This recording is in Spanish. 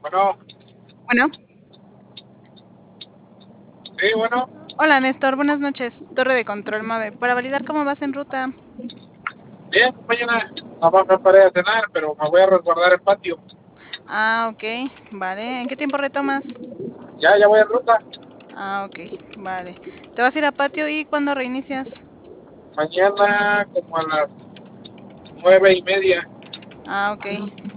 Bueno, Bueno, sí, bueno, hola Néstor, buenas noches. Torre de control MAVE. Para validar cómo vas en ruta. bien, mañana nomás me paré a cenar, pero me voy a resguardar el patio. Ah, ok, vale. ¿En qué tiempo retomas? Ya voy en ruta. Ah, ok, vale. ¿Te vas a ir a patio y cuándo reinicias? Mañana como a las 9:30. Ah, ok.